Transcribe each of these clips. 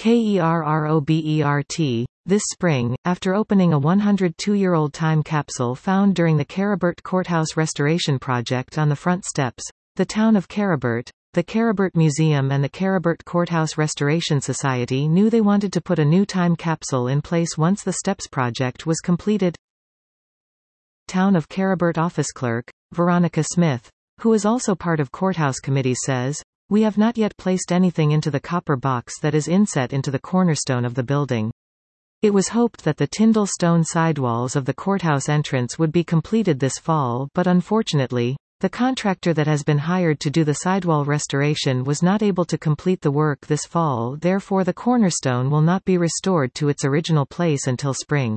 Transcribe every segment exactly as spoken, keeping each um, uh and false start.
KERROBERT, this spring, after opening a one hundred two year old time capsule found during the Kerabert Courthouse restoration project on the front steps. The town of Kerabert, the Kerabert Museum and the Kerabert Courthouse Restoration Society knew they wanted to put a new time capsule in place once the steps project was completed. Town of Kerabert office clerk, Veronica Smith, who is also part of courthouse committee, says, "We have not yet placed anything into the copper box that is inset into the cornerstone of the building. It was hoped that the Tyndall stone sidewalls of the courthouse entrance would be completed this fall, but unfortunately, the contractor that has been hired to do the sidewall restoration was not able to complete the work this fall, therefore the cornerstone will not be restored to its original place until spring."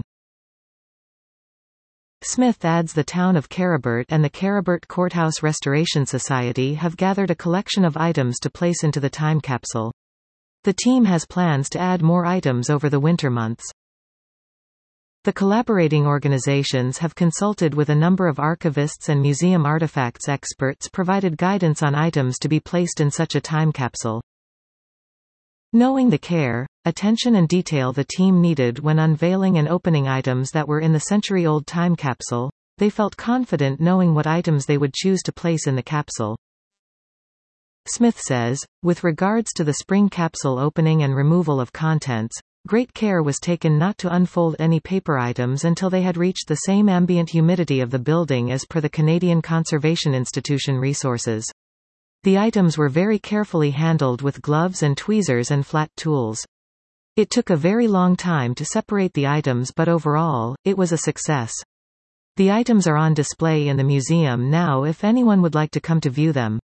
Smith adds the town of Kerabert and the Kerabert Courthouse Restoration Society have gathered a collection of items to place into the time capsule. The team has plans to add more items over the winter months. The collaborating organizations have consulted with a number of archivists and museum artifacts experts, provided guidance on items to be placed in such a time capsule. Knowing the care, attention and detail the team needed when unveiling and opening items that were in the century-old time capsule, they felt confident knowing what items they would choose to place in the capsule. Smith says, with regards to the spring capsule opening and removal of contents, great care was taken not to unfold any paper items until they had reached the same ambient humidity of the building as per the Canadian Conservation Institution resources. The items were very carefully handled with gloves and tweezers and flat tools. It took a very long time to separate the items, but overall, it was a success. The items are on display in the museum now if anyone would like to come to view them.